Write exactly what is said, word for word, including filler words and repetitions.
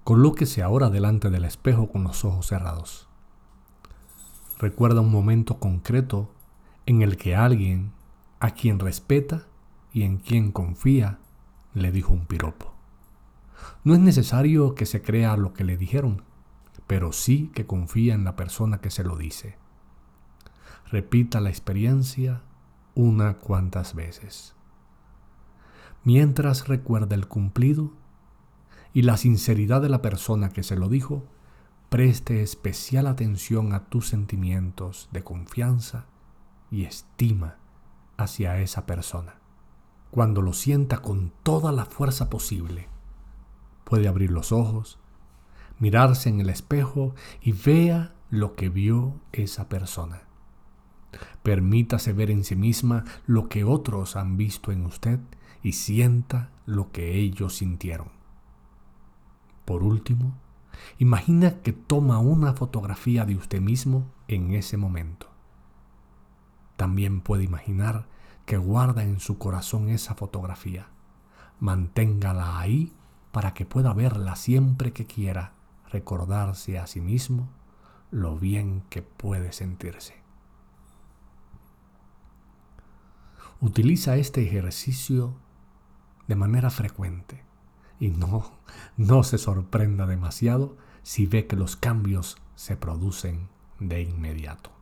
Colóquese ahora delante del espejo con los ojos cerrados. Recuerda un momento concreto en el que alguien a quien respeta y en quien confía le dijo un piropo. No es necesario que se crea lo que le dijeron, pero sí que confía en la persona que se lo dice. Repita la experiencia unas cuantas veces. Mientras recuerda el cumplido y la sinceridad de la persona que se lo dijo, preste especial atención a tus sentimientos de confianza y estima hacia esa persona. Cuando lo sienta con toda la fuerza posible, puede abrir los ojos, mirarse en el espejo y vea lo que vio esa persona. Permítase ver en sí misma lo que otros han visto en usted y sienta lo que ellos sintieron. Por último, imagina que toma una fotografía de usted mismo en ese momento. También puede imaginar que guarda en su corazón esa fotografía. Manténgala ahí para que pueda verla siempre que quiera recordarse a sí mismo lo bien que puede sentirse. Utiliza este ejercicio de manera frecuente y no, no se sorprenda demasiado si ve que los cambios se producen de inmediato.